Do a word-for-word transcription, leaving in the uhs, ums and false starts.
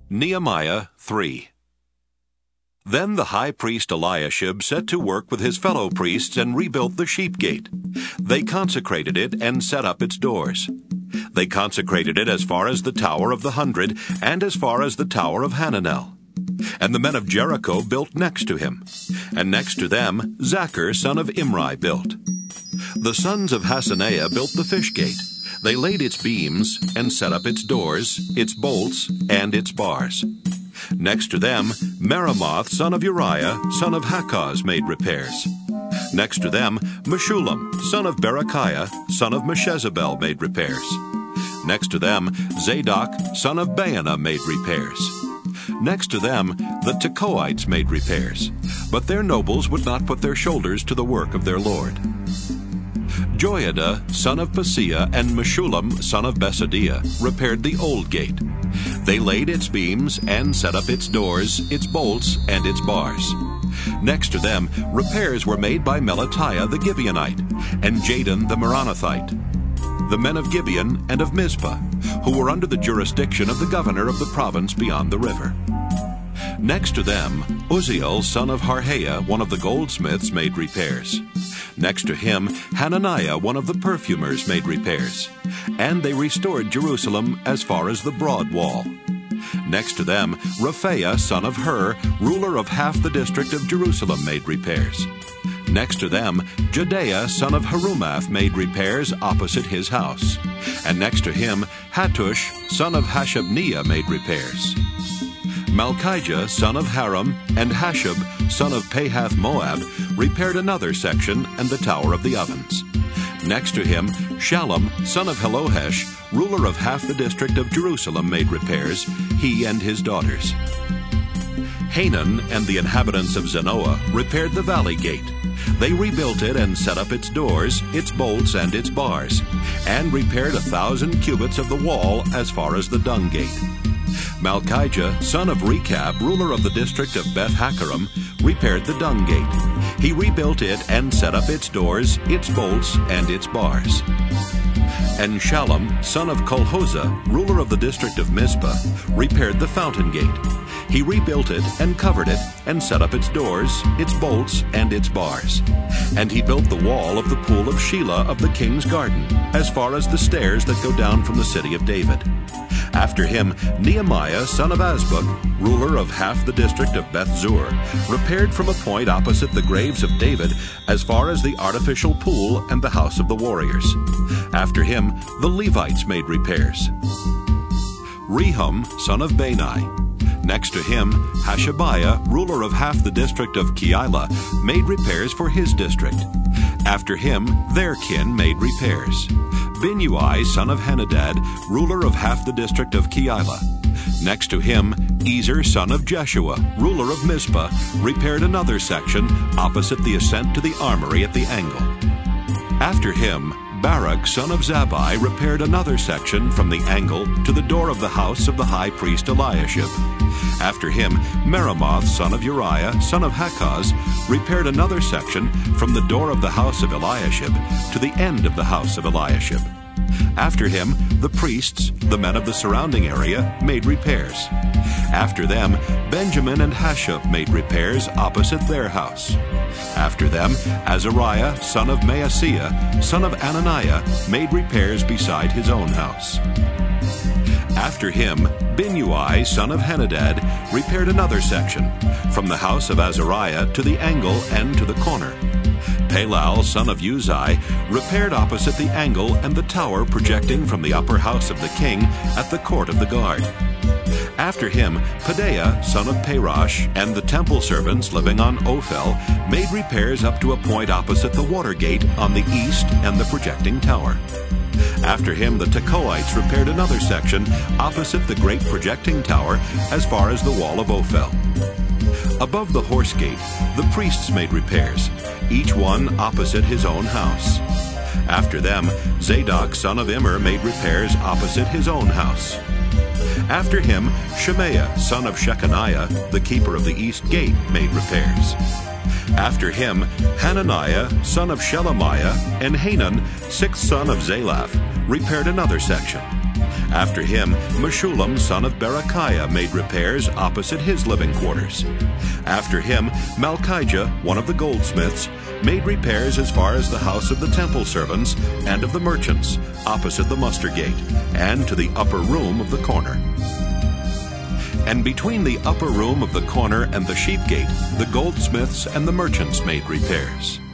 Nehemiah three. Then the high priest Eliashib set to work with his fellow priests and rebuilt the sheep gate. They consecrated it and set up its doors. They consecrated it as far as the Tower of the Hundred and as far as the Tower of Hananel. And the men of Jericho built next to him. And next to them Zachar son of Imri built. The sons of Hassenaah built the fish gate. They laid its beams and set up its doors, its bolts, and its bars. Next to them, Meremoth son of Uriah, son of Hakkoz, made repairs. Next to them, Meshullam son of Berechiah, son of Meshezabel, made repairs. Next to them, Zadok son of Baana made repairs. Next to them, the Tekoites made repairs, but their nobles would not put their shoulders to the work of their lord. Joiada son of Paseah and Meshullam son of Besadiah repaired the old gate. They laid its beams and set up its doors, its bolts, and its bars. Next to them, repairs were made by Melatiah the Gibeonite and Jadon the Meronothite, the men of Gibeon and of Mizpah, who were under the jurisdiction of the governor of the province beyond the river. Next to them, Uzziel son of Harhaiah, one of the goldsmiths, made repairs. Next to him, Hananiah, one of the perfumers, made repairs. And they restored Jerusalem as far as the broad wall. Next to them, Rephaiah, son of Hur, ruler of half the district of Jerusalem, made repairs. Next to them, Jedaiah, son of Harumath, made repairs opposite his house. And next to him, Hattush, son of Hashabniah, made repairs. Malchijah, son of Haram, and Hashub, son of Pahath-Moab, repaired another section and the Tower of the Ovens. Next to him, Shallum, son of Helohesh, ruler of half the district of Jerusalem, made repairs, he and his daughters. Hanan and the inhabitants of Zanoah repaired the valley gate. They rebuilt it and set up its doors, its bolts, and its bars, and repaired a thousand cubits of the wall as far as the dung gate. Malchijah, son of Rechab, ruler of the district of Beth-Hakkerem, repaired the dung gate. He rebuilt it and set up its doors, its bolts, and its bars. And Shallum, son of Colhozeh, ruler of the district of Mizpah, repaired the fountain gate. He rebuilt it and covered it and set up its doors, its bolts, and its bars. And he built the wall of the pool of Shelah of the king's garden, as far as the stairs that go down from the city of David. After him, Nehemiah, son of Azbuk, ruler of half the district of Beth-zur, repaired from a point opposite the graves of David as far as the artificial pool and the house of the warriors. After him, the Levites made repairs. Rehum, son of Bani. Next to him, Hashabiah, ruler of half the district of Keilah, made repairs for his district. After him, their kin made repairs. Binnui, son of Henadad, ruler of half the district of Keilah. Next to him, Ezer, son of Jeshua, ruler of Mizpah, repaired another section opposite the ascent to the armory at the angle. After him, Barak, son of Zabbai, repaired another section from the angle to the door of the house of the high priest Eliashib. After him, Meremoth, son of Uriah, son of Hakkoz, repaired another section from the door of the house of Eliashib to the end of the house of Eliashib. After him, the priests, the men of the surrounding area, made repairs. After them, Benjamin and Hashub made repairs opposite their house. After them, Azariah, son of Maaseiah, son of Ananiah, made repairs beside his own house. After him, Binnui, son of Henadad, repaired another section, from the house of Azariah to the angle and to the corner. Palal, son of Uzai, repaired opposite the angle and the tower projecting from the upper house of the king at the court of the guard. After him, Pedaiah, son of Parosh, and the temple servants living on Ophel made repairs up to a point opposite the water gate on the east and the projecting tower. After him, the Tekoites repaired another section opposite the great projecting tower as far as the wall of Ophel. Above the horse gate, the priests made repairs, each one opposite his own house. After them, Zadok, son of Immer, made repairs opposite his own house. After him, Shemaiah, son of Shechaniah, the keeper of the east gate, made repairs. After him, Hananiah, son of Shelemiah, and Hanan, sixth son of Zalaph, repaired another section. After him, Meshullam, son of Berechiah, made repairs opposite his living quarters. After him, Malchijah, one of the goldsmiths, made repairs as far as the house of the temple servants and of the merchants, opposite the muster gate, and to the upper room of the corner. And between the upper room of the corner and the sheep gate, the goldsmiths and the merchants made repairs.